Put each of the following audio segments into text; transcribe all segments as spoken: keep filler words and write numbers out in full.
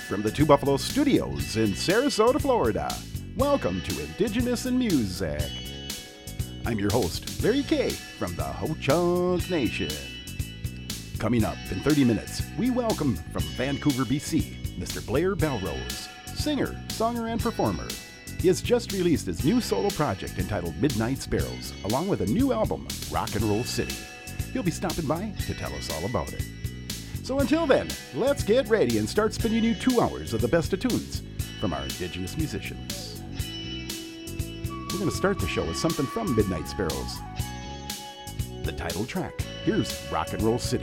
from the Two Buffalo Studios in Sarasota, Florida. Welcome to Indigenous in Music. I'm your host, Larry K. from the Ho-Chunk Nation. Coming up in thirty minutes, we welcome from Vancouver, B C, Mister Blair Belrose, singer, songer, and performer. He has just released his new solo project entitled Midnight Sparrows, along with a new album, Rock and Roll City. He'll be stopping by to tell us all about it. So until then, let's get ready and start spinning you two hours of the best of tunes from our Indigenous musicians. We're going to start the show with something from Midnight Sparrows. The title track. Here's Rock and Roll City.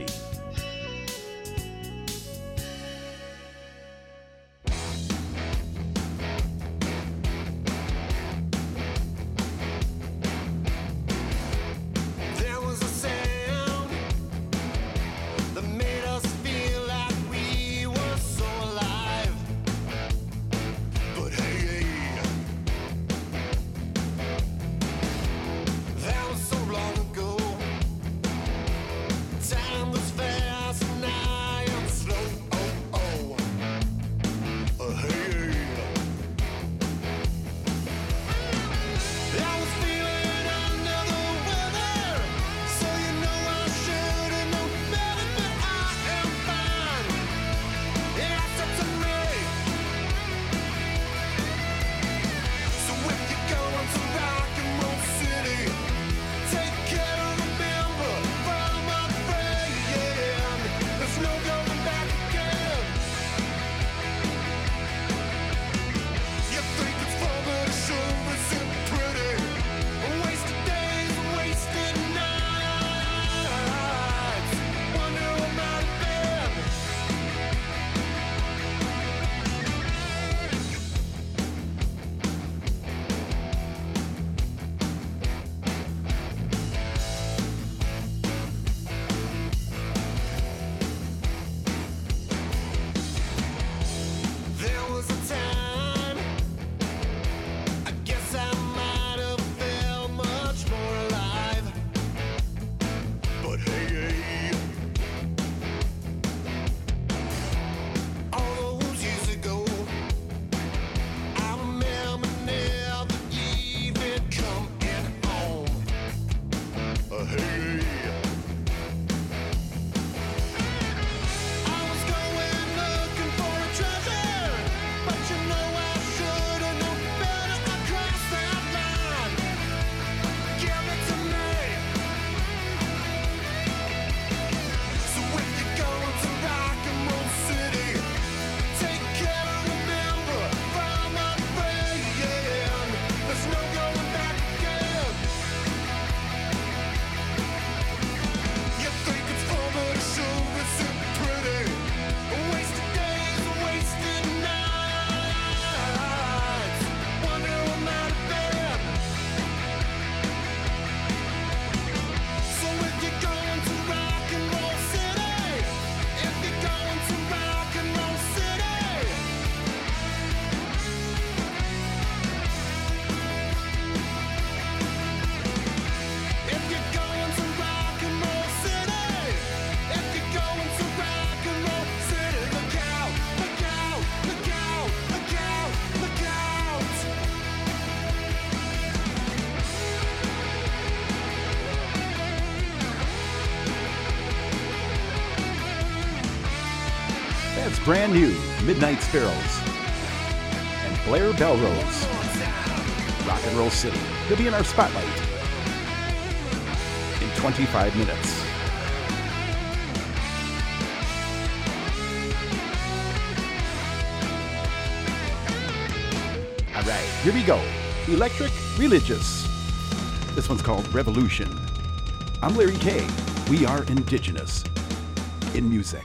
Brand new Midnight Sparrows and Blair Belrose, Rock and Roll City. He'll be in our spotlight in twenty-five minutes. All right, here we go. Electric Religious. This one's called Revolution. I'm Larry K. We are Indigenous in Music.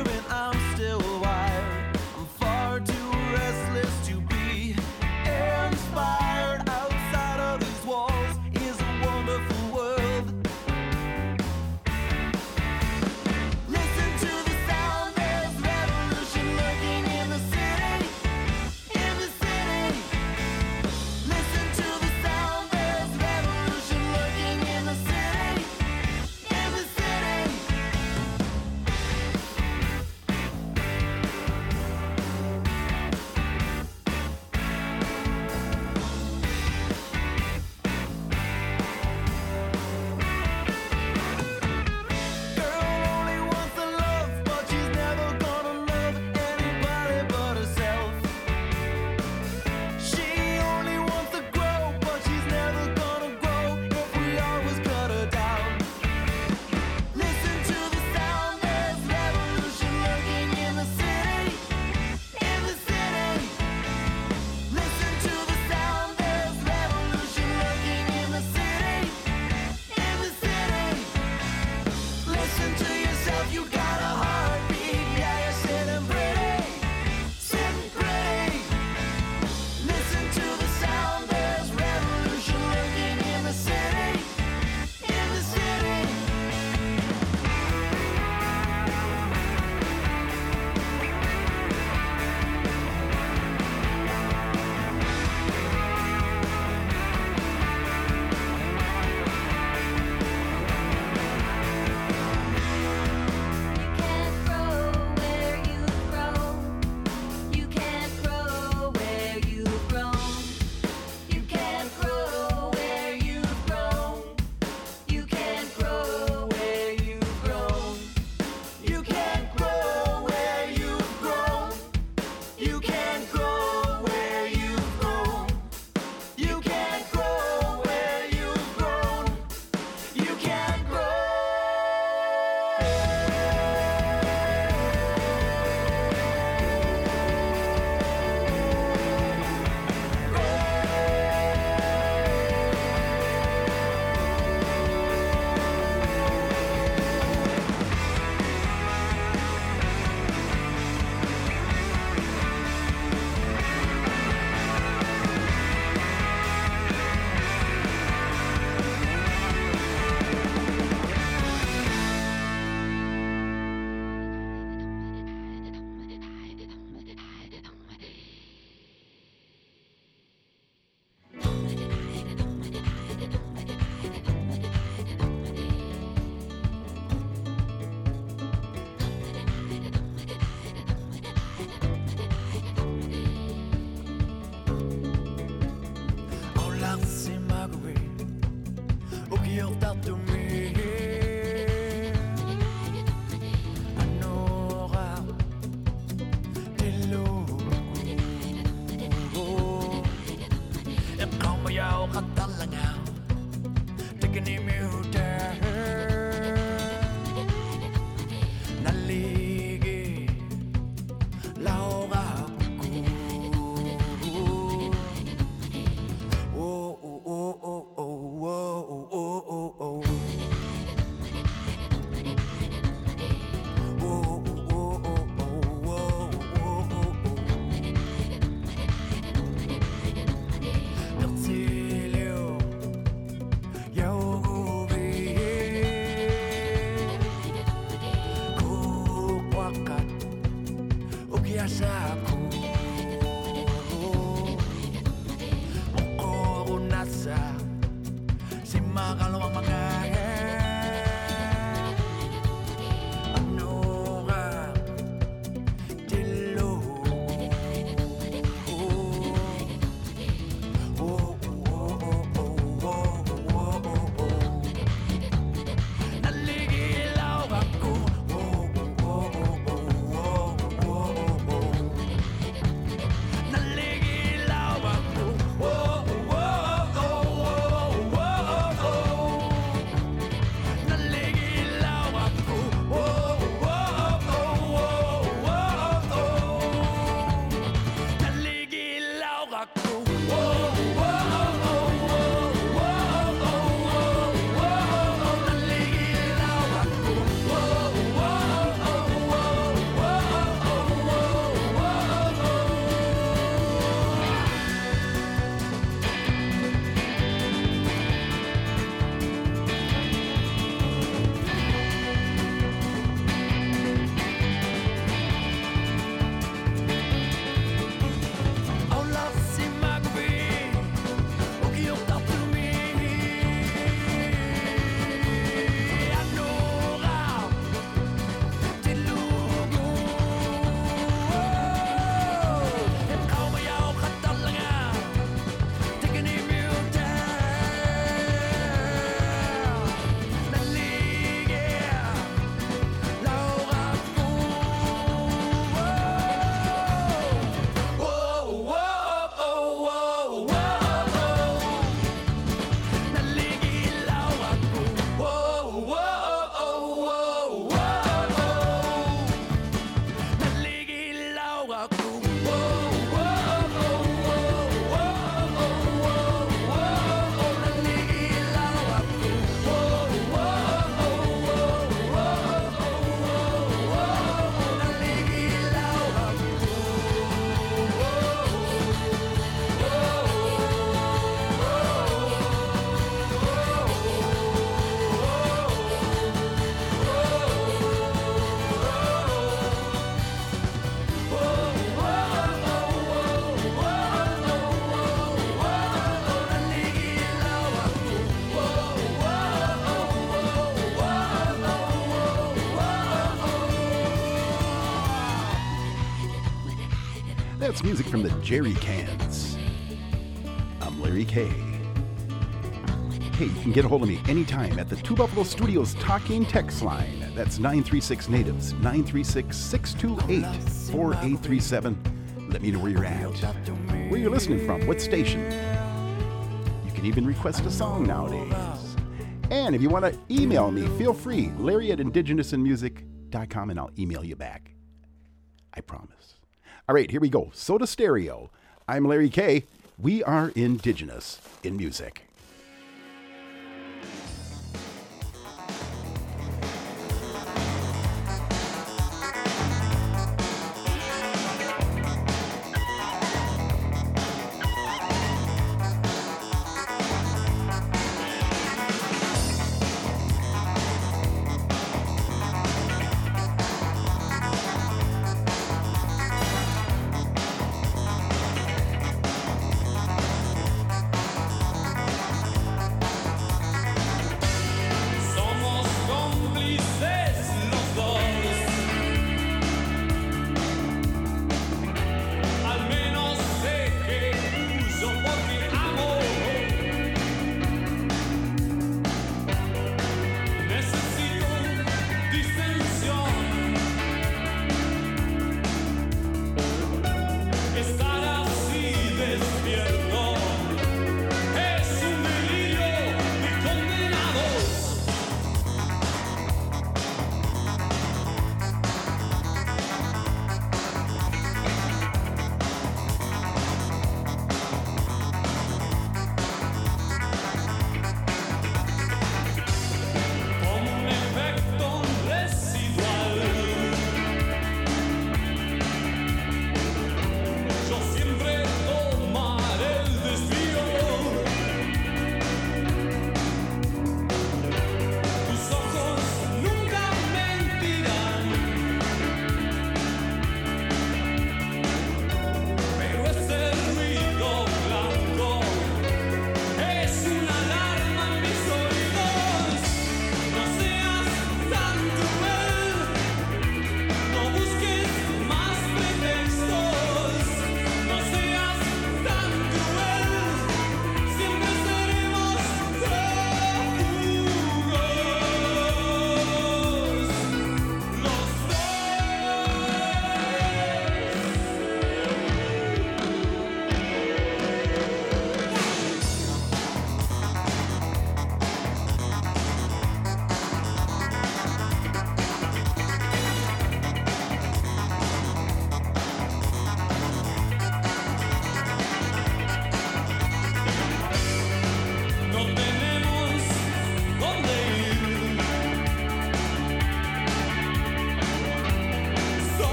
Far too restless to be biasaku Moko nasa simakalawang mga ano ka dilo oh oh oh oh oh oh oh naligilaw ako oh oh oh oh oh naligilaw ako oh oh naligilaw ako naligilaw ako That's music from the Jerry Cans. I'm Larry K. Hey, you can get a hold of me anytime at the Two Buffalo Studios talking text line. That's nine three six natives, nine three six, six two eight, four eight three seven. Let me know where you're at, where you're listening from, what station. You can even request a song nowadays. And if you want to email me, feel free, Larry at indigenous in music dot com, and I'll email you back. I promise. All right, here we go. Soda Stereo. I'm Larry K. We are indigenous in music. oh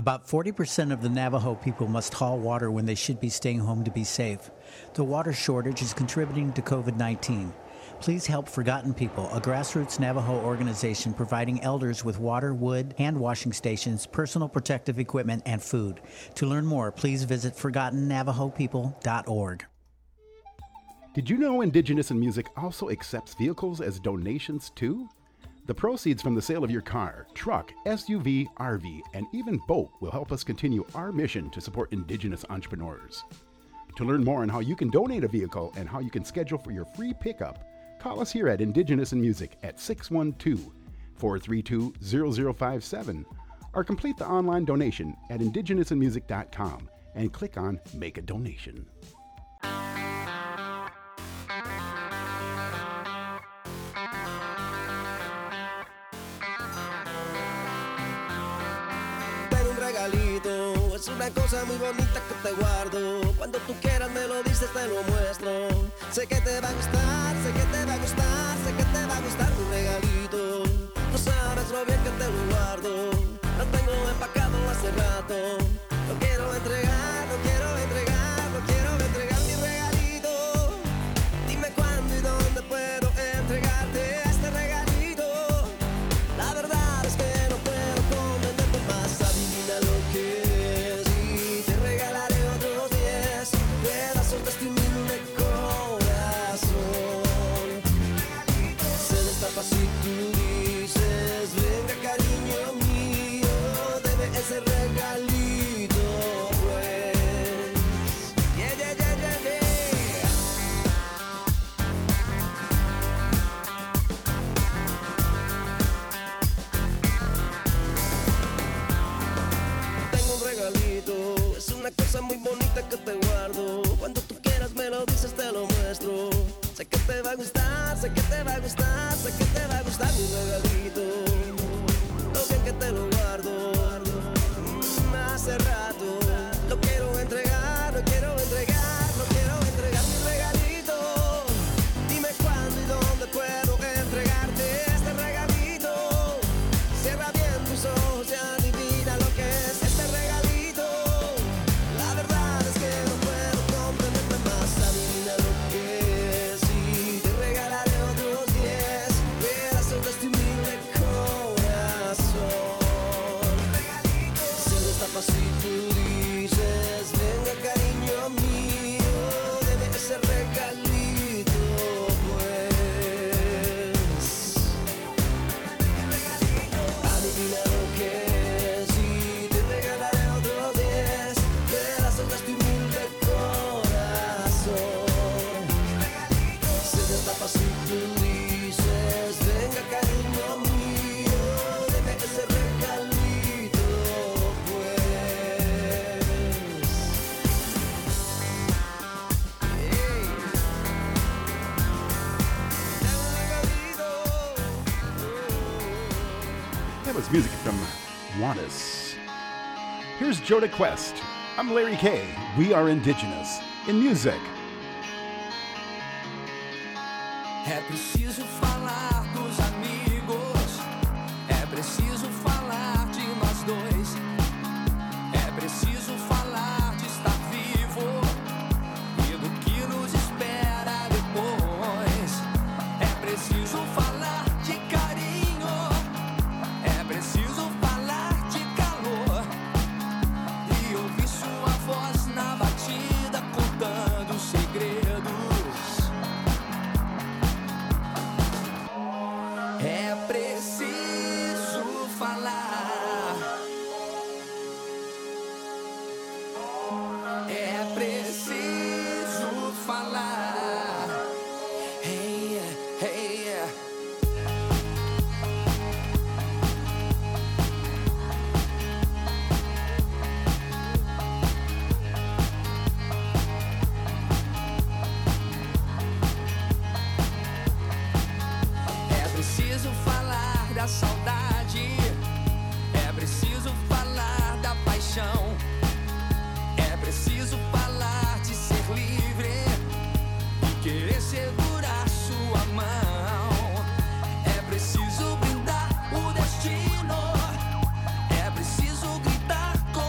About forty percent of the Navajo people must haul water when they should be staying home to be safe. The water shortage is contributing to covid nineteen. Please help Forgotten People, a grassroots Navajo organization providing elders with water, wood, hand washing stations, personal protective equipment, and food. To learn more, please visit forgotten navajo people dot org. Did you know Indigenous in Music also accepts vehicles as donations too? The proceeds from the sale of your car, truck, S U V, R V, and even boat will help us continue our mission to support Indigenous entrepreneurs. To learn more on how you can donate a vehicle and how you can schedule for your free pickup, call us here at Indigenous in Music at six one two, four three two, zero zero five seven or complete the online donation at indigenous in music dot com and click on Make a Donation. Es una cosa muy bonita que te guardo. Cuando tú quieras me lo dices, te lo muestro. Sé que te va a gustar, sé que te va a gustar, sé que te va a gustar tu regalito. No sabes lo bien que te lo guardo. Lo tengo empacado hace rato. Lo quiero entregar, lo quiero entregar, lo quiero entregar mi regalito. Dime cuándo y dónde puedo entregarte este regalito. La verdad es que no puedo convenirte más. Adivina lo que si tú dices, venga cariño mío, deme ese regalito, pues. Yeah, yeah, yeah, yeah, yeah. Tengo un regalito, es una cosa muy bonita que te guardo. Cuando tú quieras me lo dices, te lo muestro. Sé que te va a gustar, sé que te va a gustar, sé que te va a gustar mi regalito. Lo bien que te lo guardo, mm, hace rato. Lo quiero entregar, lo quiero entregar, lo quiero entregar mi regalito. Dime cuándo y dónde puedo entregarte este regalito. Cierra bien tus ojos y adivina lo que es este regalito. La verdad es que no puedo comprenderte más. Adivina lo que es. Si tú dices, venga cariño mío, deme ese regalito, pues. Adivina lo que es y te regalaré otros diez pedazos de este humilde corazón. Se destapa si tú dices, venga cariño mío, deme ese regalito. That was music from Juanes. Here's Joda Quest. I'm Larry K. We are Indigenous in Music. É preciso falar dos amigos, é preciso falar de nós dois, é preciso falar de estar vivo e do que nos espera depois. É preciso falar de carinho, é preciso falar de calor e ouvir sua voz na batida contando segredos. É preciso falar. É preciso falar. Hey, hey. É preciso falar da saudade, é preciso falar da paixão, é preciso falar de ser livre e querer segurar sua mão. É preciso brindar o destino, é preciso gritar com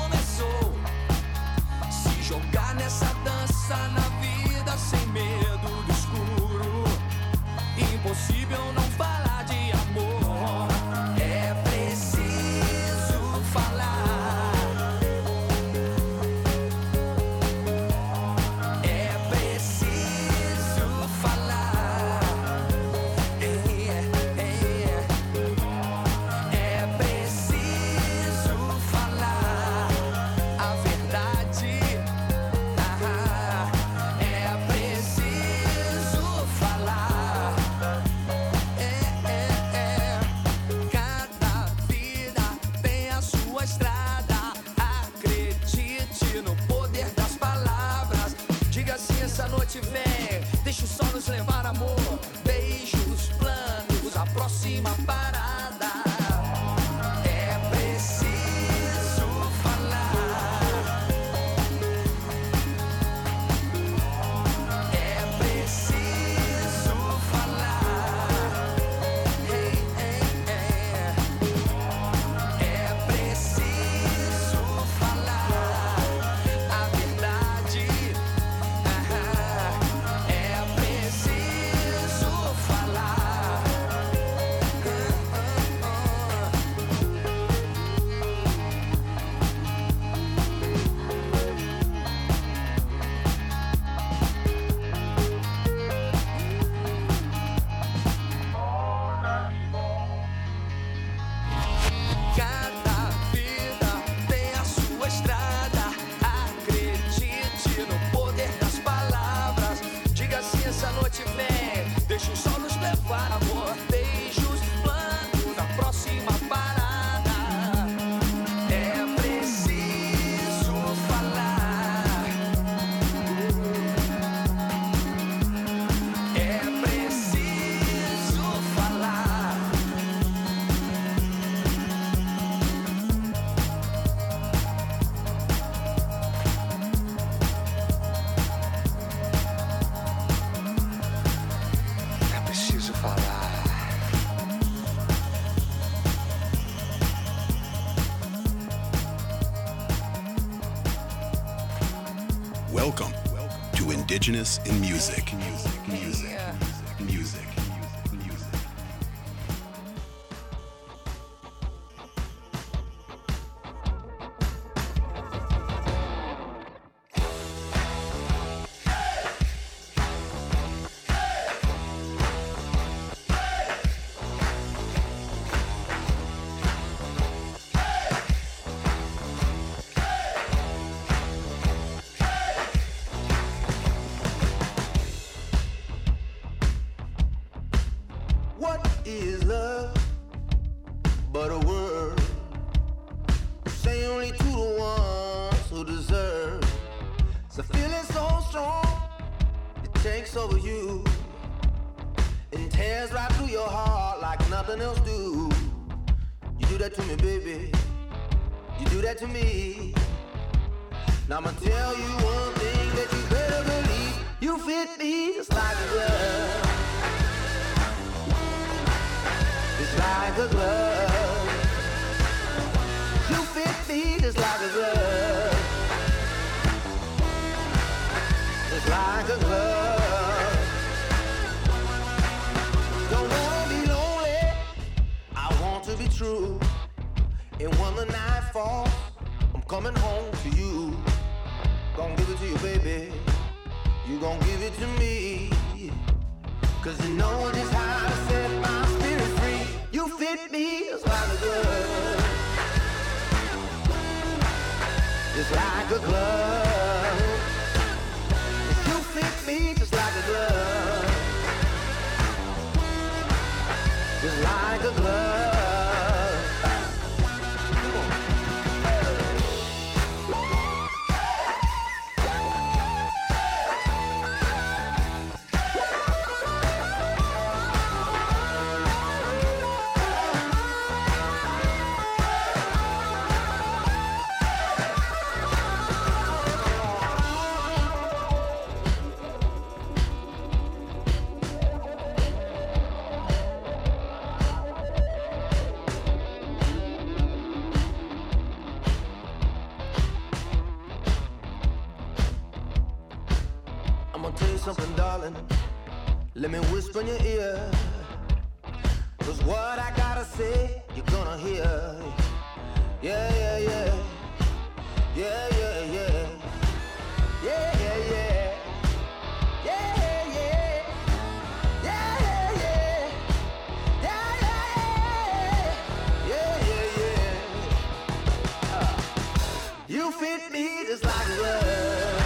força na vida sem medo do escuro. Impossível não falar de amor. É preciso falar. É preciso falar. É, é, é. É preciso falar a verdade. Ah, é preciso falar. É, é, é. Cada vida tem a sua estrada. Acredite no poder das palavras. Diga sim, essa noite vem. Deixa o sol nos levar, amor. Beijos, planos, a próxima parada. É preciso falar. É preciso falar. Ei, ei, ei. É preciso falar a verdade. Ah, é preciso falar. Cada vida tem a sua estrada. Acredite no poder das palavras. Diga sim, essa noite vem. Deixa o sol nos levar, amor. Beijos, planos, a próxima parada. É preciso falar. É preciso falar. É preciso falar. Welcome to Indigenous in Music. Music, music, music, music. What is love but a word? Say only to the ones who deserve. It's a feeling so strong, it takes over you and tears right through your heart like nothing else do. You do that to me, baby. You do that to me. Now I'ma tell you one thing that you better believe. You fit me just like a glove. Just like a glove. You fit me just like a glove. Just like a glove. Don't wanna be lonely, I want to be true. And when the night falls, I'm coming home to you. Gonna give it to you, baby. You gon' give it to me. Cause you know just how to set my spirit free. You fit me just like a glove. Just like a glove. You fit me just like a glove. Just like a glove. I'ma tell you something, darling. Let me whisper in your ear. Cause what I gotta say, you're gonna hear. Yeah, yeah, yeah. Yeah, yeah, yeah. Yeah, yeah, yeah. Yeah, yeah, yeah. Yeah, yeah, yeah. Yeah, yeah, yeah. Yeah, yeah, yeah. Uh, you fit me just like a glove.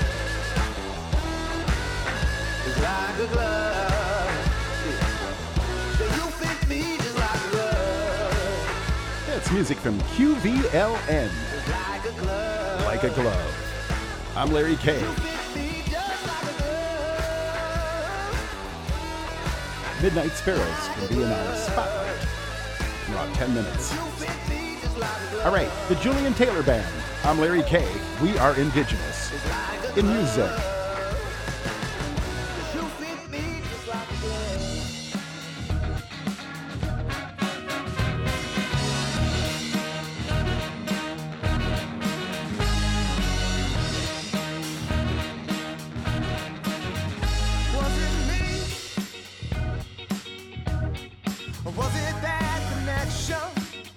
Just like a glove. Yeah. You fit me just like a glove. That's music from Q V L N. Just like a glove. Like a glove. I'm Larry K. You fit me just like a glove. Midnight Sparrows will be in our spotlight in about ten minutes. You fit me just like a glove. All right, the Julian Taylor Band. I'm Larry K. We are indigenous Just like a in music. glove. You fit me just like a glove. Was it me? Or was it that connection?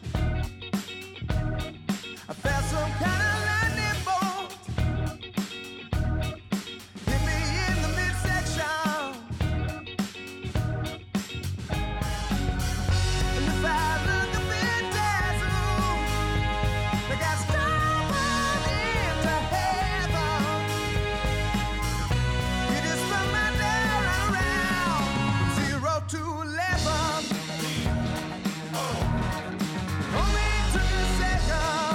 I felt some kind of lightning bolt hit me in the midsection. And if I look a bit dazzled, I got stumbled into heaven. You just spun my down around zero to eleven. Only took a second.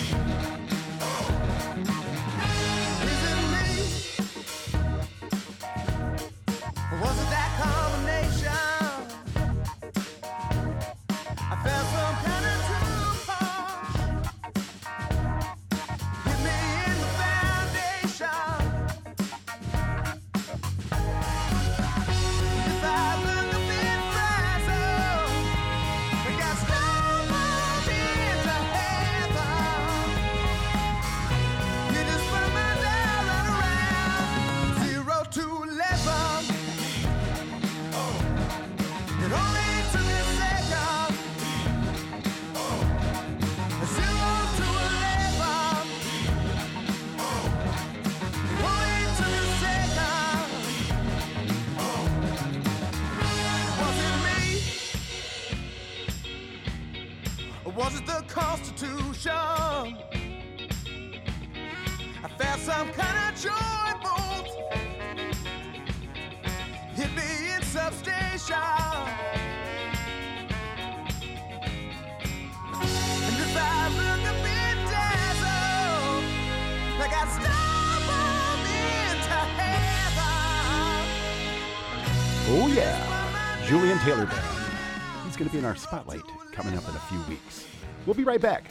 Is it me? Or was it that combination? I felt some kind of true punch hit me in the foundation. If I look a bit frazzled, I got stumbled into heaven. You just spun my dial around zero to eleven. It only took a second. Zero to eleven. It only took a second. Was it me? Or was it the Constitution? I felt some kind of joy bolt hit me in substation. And if I look a bit dazzled, I got stumbled into heaven. Oh, yeah. Julian Taylor Band. He's going to be in our spotlight coming up in a few weeks. We'll be right back.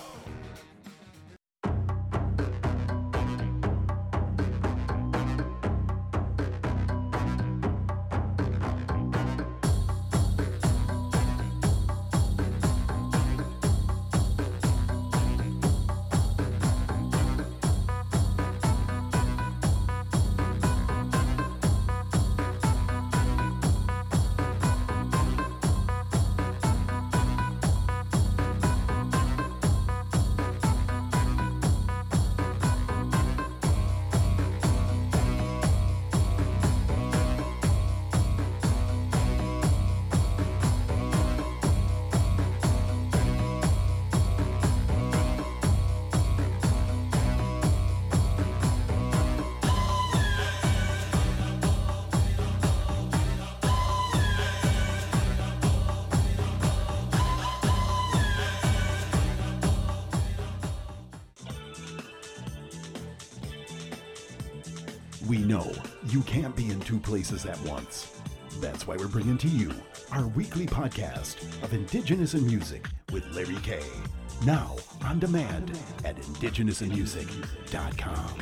We know you can't be in two places at once. That's why we're bringing to you our weekly podcast of Indigenous in Music with Larry K. Now on demand at indigenous in music dot com.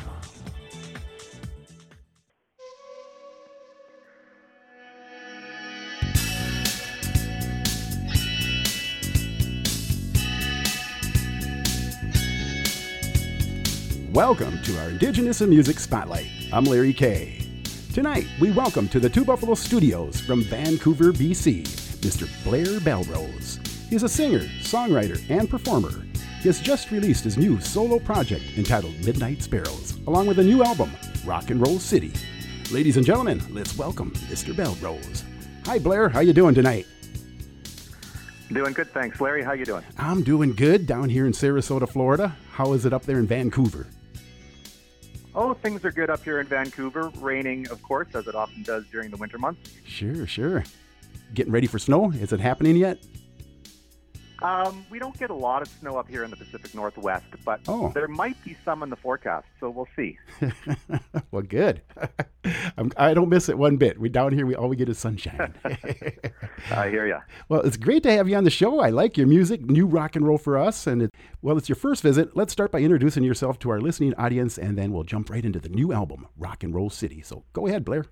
Welcome to our Indigenous in Music Spotlight. I'm Larry K. Tonight, we welcome to the Two Buffalo Studios from Vancouver, B C, Mister Blair Belrose. He is a singer, songwriter, and performer. He has just released his new solo project entitled Midnight Sparrows, along with a new album, Rock and Roll City. Ladies and gentlemen, let's welcome Mister Belrose. Hi, Blair. How you doing tonight? Doing good, thanks. Larry, how you doing? I'm doing good down here in Sarasota, Florida. How is it up there in Vancouver? Oh, things are good up here in Vancouver. Raining, of course, as it often does during the winter months. Sure, sure. Getting ready for snow? Is it happening yet? Um, we don't get a lot of snow up here in the Pacific Northwest, but Oh. there might be some in the forecast, so we'll see. Well, good. I'm, I don't miss it one bit. We down here, we all we get is sunshine. I hear ya. Well, it's great to have you on the show. I like your music, new rock and roll for us. And it, well, it's your first visit. Let's start by introducing yourself to our listening audience, and then we'll jump right into the new album, Rock and Roll City. So go ahead, Blair.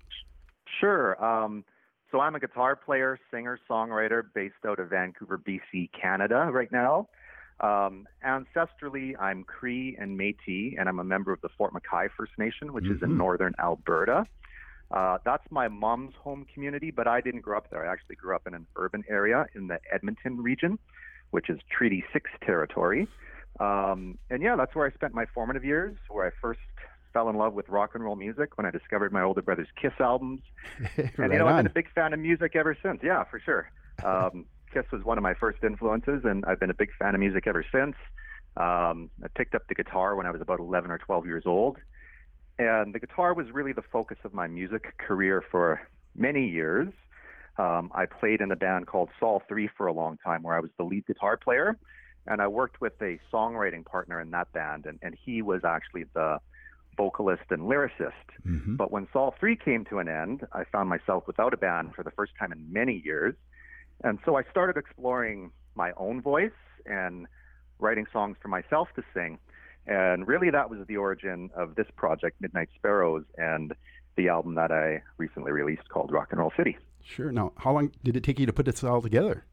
Sure. Um, so I'm a guitar player, singer, songwriter based out of Vancouver, B C, Canada right now. Um, ancestrally, I'm Cree and Métis, and I'm a member of the Fort McKay First Nation, which is in northern Alberta. Uh, that's my mom's home community, but I didn't grow up there. I actually grew up in an urban area in the Edmonton region, which is Treaty six territory. Um, and yeah, that's where I spent my formative years, where I first fell in love with rock and roll music when I discovered my older brother's Kiss albums. And, Right you know, I've on. been a big fan of music ever since. Yeah, for sure. Um, Kiss was one of my first influences, and I've been a big fan of music ever since. Um, I picked up the guitar when I was about eleven or twelve years old. And the guitar was really the focus of my music career for many years. Um, I played in a band called Saul three for a long time, where I was the lead guitar player. And I worked with a songwriting partner in that band, and, and he was actually the vocalist and lyricist. Mhm. But when Saul three came to an end, I found myself without a band for the first time in many years. And so I started exploring my own voice and writing songs for myself to sing. And really that was the origin of this project, Midnight Sparrows, and the album that I recently released called Rock and Roll City. Sure. Now, how long did it take you to put this all together?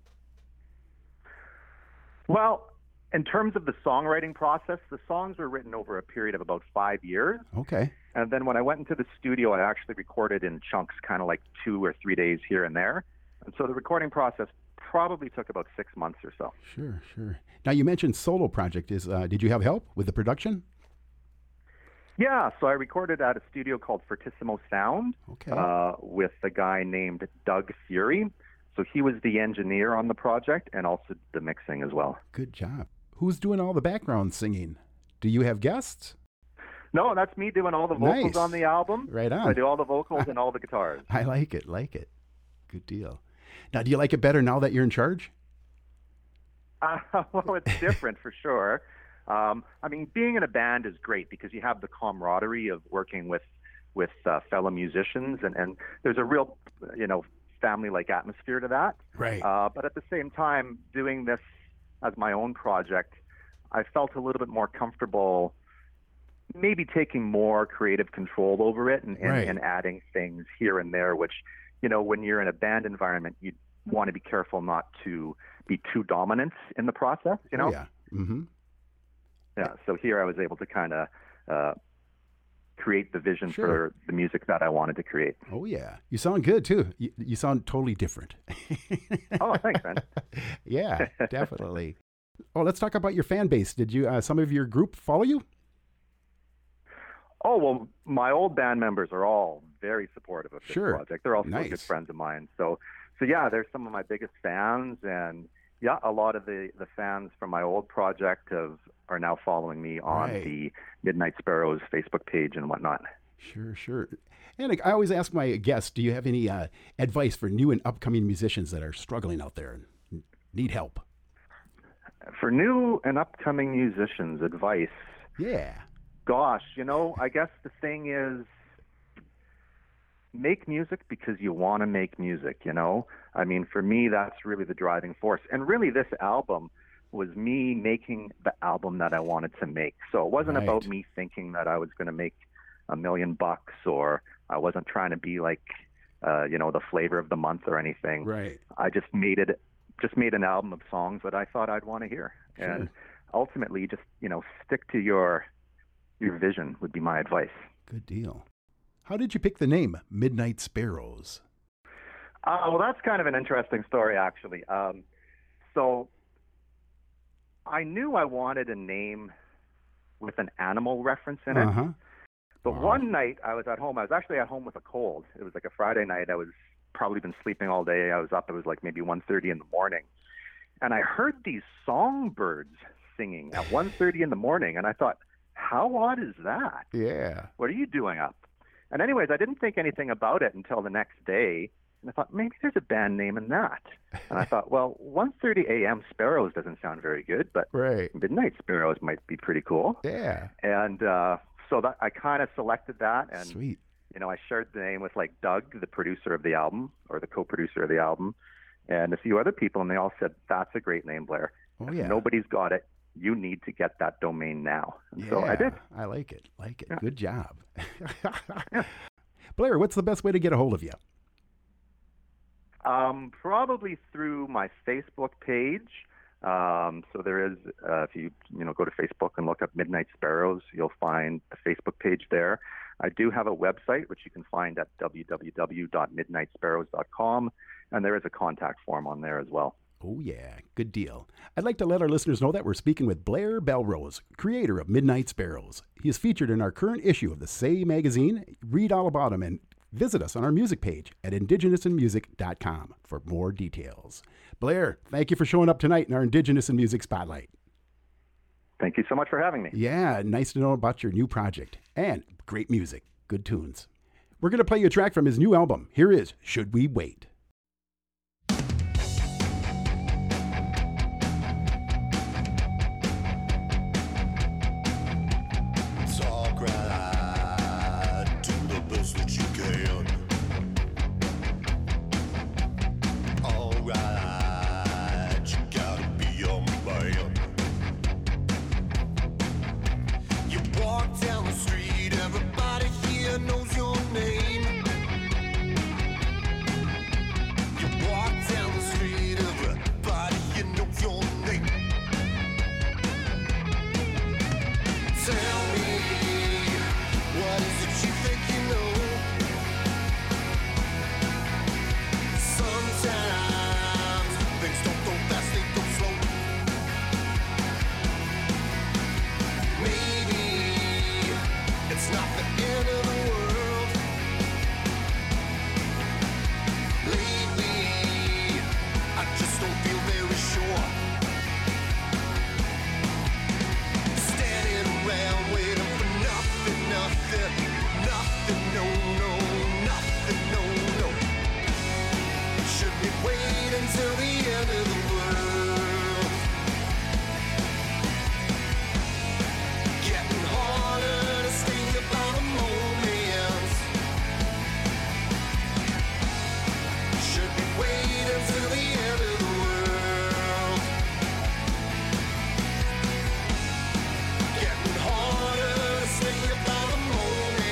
Well, in terms of the songwriting process, the songs were written over a period of about five years. Okay. And then when I went into the studio, I actually recorded in chunks, kind of like two or three days here and there. And so the recording process probably took about six months or so. Sure, sure. Now, you mentioned solo project. Is uh, Did you have help with the production? Yeah, so I recorded at a studio called Fortissimo Sound Okay. uh, with a guy named Doug Fury. So he was the engineer on the project and also the mixing as well. Good job. Who's doing all the background singing? Do you have guests? No, that's me doing all the vocals Nice. on the album. Right on. I do all the vocals and all the guitars. I like it, like it. Good deal. Now, do you like it better now that you're in charge? Uh, well, it's different for sure. Um, I mean, being in a band is great because you have the camaraderie of working with with uh, fellow musicians, and, and there's a real, you know, family-like atmosphere to that. Right. Uh, but at the same time, doing this as my own project, I felt a little bit more comfortable maybe taking more creative control over it and, and, Right. and adding things here and there, which, you know, when you're in a band environment, you want to be careful not to be too dominant in the process, you know? Oh, yeah. Mm-hmm. Yeah, so here I was able to kind of uh, create the vision Sure. for the music that I wanted to create. Oh, yeah. You sound good, too. You, you sound totally different. Oh, thanks, man. Yeah, definitely. Oh, let's talk about your fan base. Did you, uh, some of your group follow you? Oh, well, my old band members are all very supportive of this Sure. project. They're also Nice. good friends of mine. So, so yeah, they're some of my biggest fans. And yeah, a lot of the, the fans from my old project have, are now following me on Right. the Midnight Sparrows Facebook page and whatnot. Sure, sure. And I always ask my guests, do you have any uh, advice for new and upcoming musicians that are struggling out there and need help? For new and upcoming musicians, advice. Yeah. Gosh, you know, I guess the thing is make music because you want to make music, you know? I mean, for me, that's really the driving force. And really, this album was me making the album that I wanted to make. So it wasn't Right. about me thinking that I was going to make a million bucks, or I wasn't trying to be like, uh, you know, the flavor of the month or anything. Right. I just made it, just made an album of songs that I thought I'd want to hear. Sure. And ultimately, just, you know, stick to your your vision would be my advice. Good deal. How did you pick the name Midnight Sparrows? Uh, well, that's kind of an interesting story, actually. Um, so I knew I wanted a name with an animal reference in it. Uh-huh. But Wow. one night I was at home. I was actually at home with a cold. It was like a Friday night. I was probably been sleeping all day. I was up. It was like maybe one thirty in the morning. And I heard these songbirds singing at one thirty in the morning. And I thought, how odd is that? Yeah. What are you doing up? And anyways, I didn't think anything about it until the next day. And I thought, maybe there's a band name in that. And I thought, well, one thirty a.m. Sparrows doesn't sound very good, but Right. Midnight Sparrows might be pretty cool. Yeah. And uh, so that I kind of selected that. And, Sweet. you know, I shared the name with like Doug, the producer of the album, or the co-producer of the album, and a few other people. And they all said, that's a great name, Blair. Oh, If yeah. nobody's got it, you need to get that domain now. And so I did. I like it. Like it. Yeah. Good job. Blair, what's the best way to get a hold of you? Um, probably through my Facebook page. Um, so there is, uh, if you you know go to Facebook and look up Midnight Sparrows, you'll find the Facebook page there. I do have a website which you can find at w w w dot midnight sparrows dot com, and there is a contact form on there as well. Oh, yeah. Good deal. I'd like to let our listeners know that we're speaking with Blair Belrose, creator of Midnight Sparrows. He is featured in our current issue of the Say magazine. Read all about him and visit us on our music page at indigenous in music dot com for more details. Blair, thank you for showing up tonight in our Indigenous in Music Spotlight. Thank you so much for having me. Yeah, nice to know about your new project. And great music. Good tunes. We're going to play you a track from his new album. Here is Should We Wait? Talk right, do the best that you can. Alright, you gotta be a man. You walk down the street, everybody here knows your name. You walk down the street, everybody here knows your name. Tell me, what is it you think you know? Sometimes things don't go fast, they go slow. Maybe it's not the end of the world. Lately, I just don't feel very sure. Standing around waiting for nothing, nothing, nothing, no, no, nothing, no, no. Should we wait until the end of the world? Getting harder to stay about the moments. Should we wait until the end of the world? Getting harder to stay about the moments.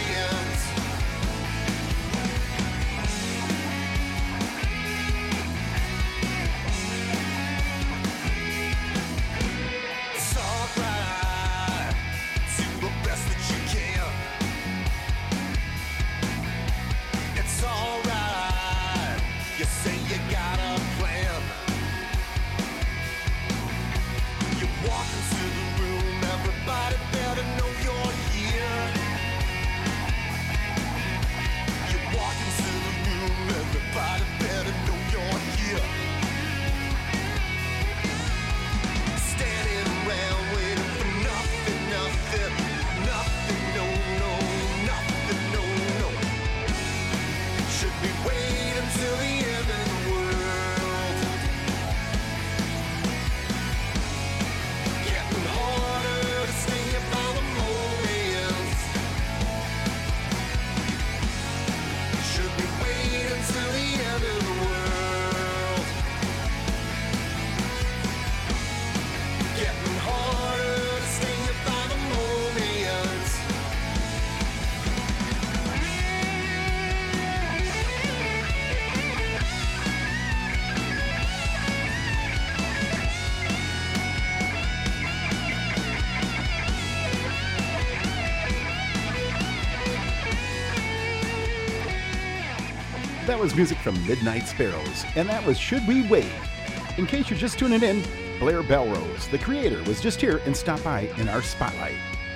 That was music from Midnight Sparrows, and that was Should We Wait? In case you're just tuning in, Blair Belrose, the creator, was just here and stopped by in our spotlight.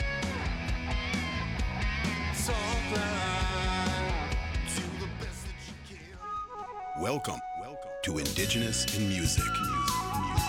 Welcome, welcome to Indigenous in Music. Music, music.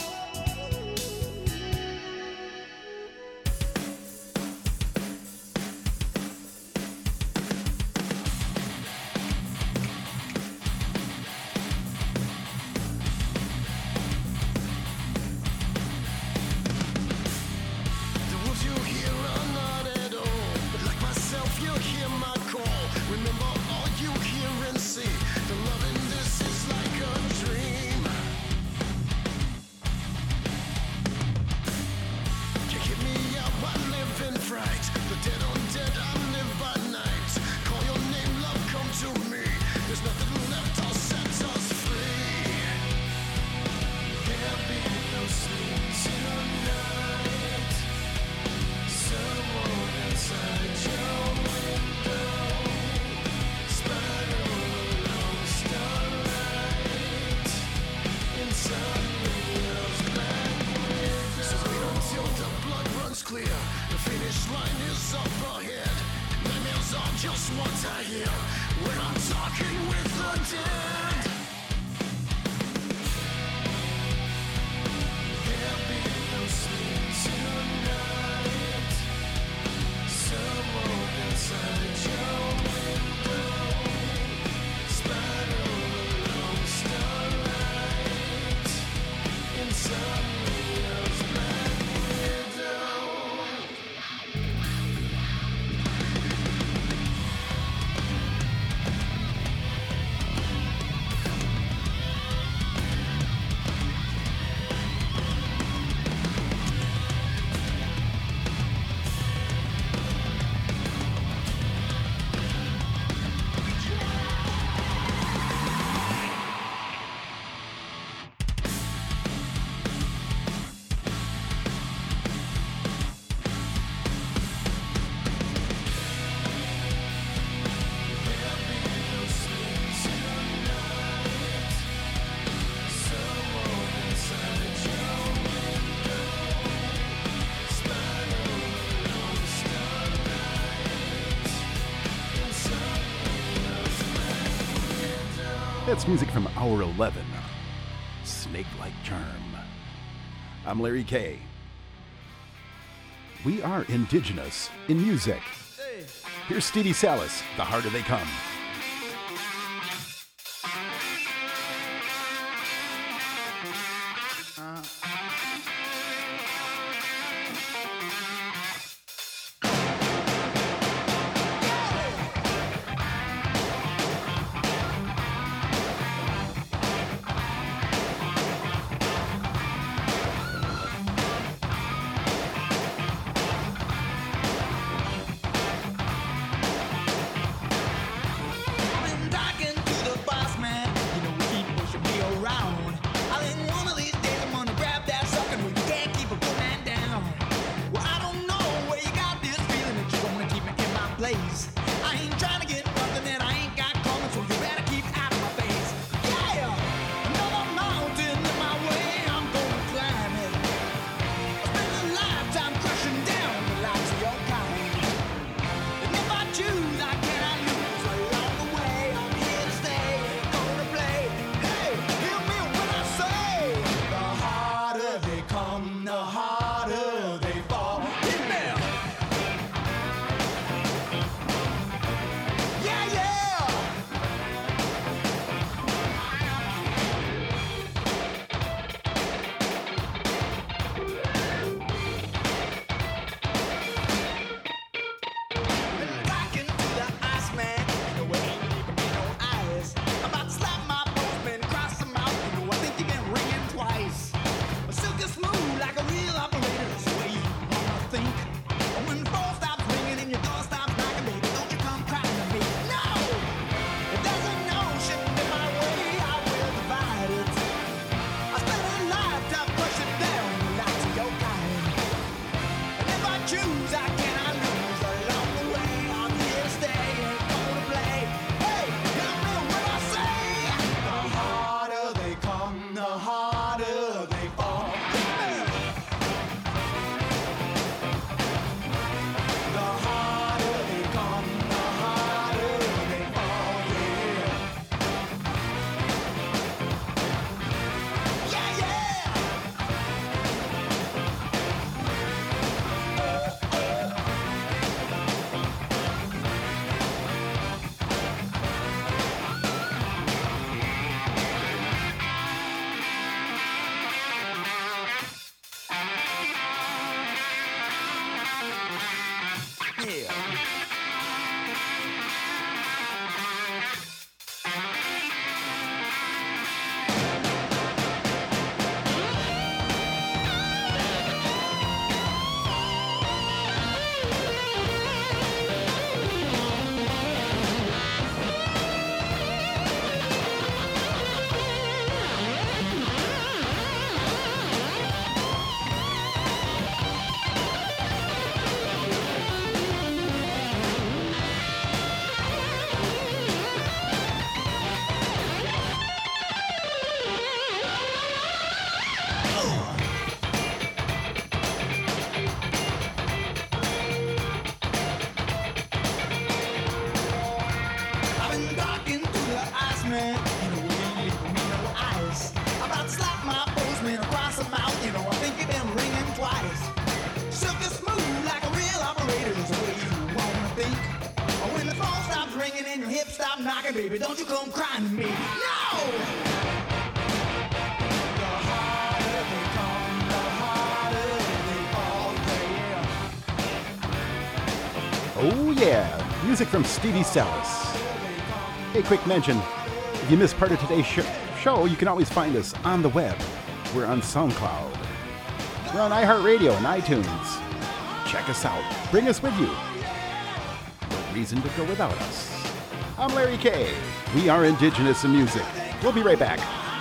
That's music from Hour eleven, Snake-Like Charm. I'm Larry K. We are Indigenous in Music. Here's Stevie Salas, The Harder They Come. and your hips stop knocking, baby, don't you come crying to me. No! The harder they come, the harder they fall, yeah. Oh yeah, music from Stevie Salas. Hey, quick mention, if you missed part of today's sh- show, you can always find us on the web. We're on SoundCloud. We're on iHeartRadio and iTunes. Check us out. Bring us with you. No reason to go without us. I'm Larry K. We are Indigenous in Music. We'll be right back.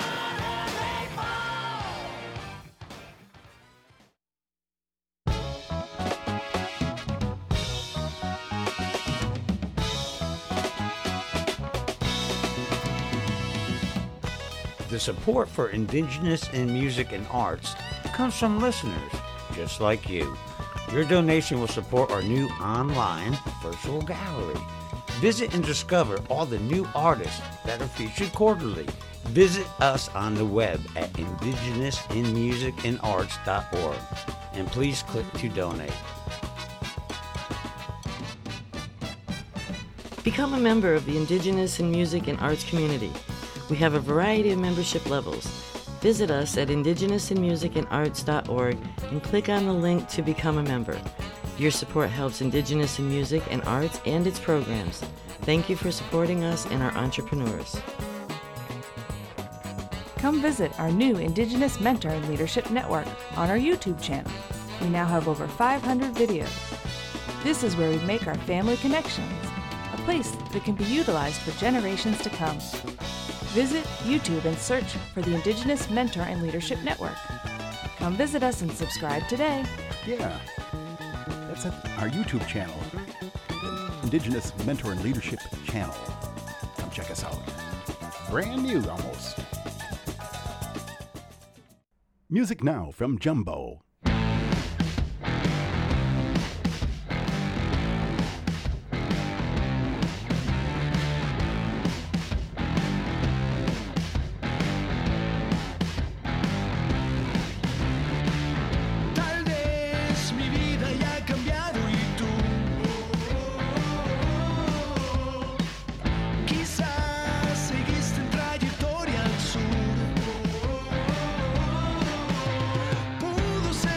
The support for Indigenous in music and arts comes from listeners just like you. Your donation will support our new online virtual gallery. Visit and discover all the new artists that are featured quarterly. Visit us on the web at indigenous in music and arts dot org and please click to donate. Become a member of the Indigenous in Music and Arts community. We have a variety of membership levels. Visit us at indigenous in music and arts dot org and click on the link to become a member. Your support helps Indigenous in Music and Arts and its programs. Thank you for supporting us and our entrepreneurs. Come visit our new Indigenous Mentor and Leadership Network on our YouTube channel. We now have over five hundred videos. This is where we make our family connections, a place that can be utilized for generations to come. Visit YouTube and search for the Indigenous Mentor and Leadership Network. Come visit us and subscribe today. Yeah, that's at our YouTube channel, the Indigenous Mentor and Leadership Channel. Come check us out. Brand new, almost. Music now from Jumbo. Tal vez mi vida ya ha cambiado y tú quizás seguiste en trayectoria al sur. Pudo ser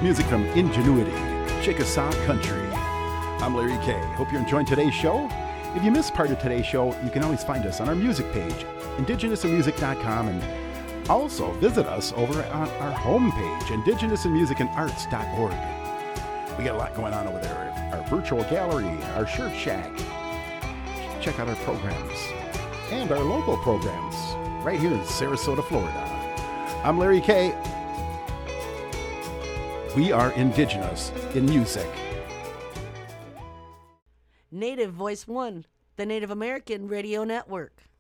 music from Ingenuity, Chickasaw Country. I'm Larry K. Hope you're enjoying today's show. If you missed part of today's show, you can always find us on our music page, indigenous in music dot com, and also visit us over on our homepage, indigenous in music and arts dot org. We got a lot going on over there. Our virtual gallery, our shirt shack. Check out our programs and our local programs right here in Sarasota, Florida. I'm Larry K. We are indigenous in music. Native Voice One, the Native American Radio Network.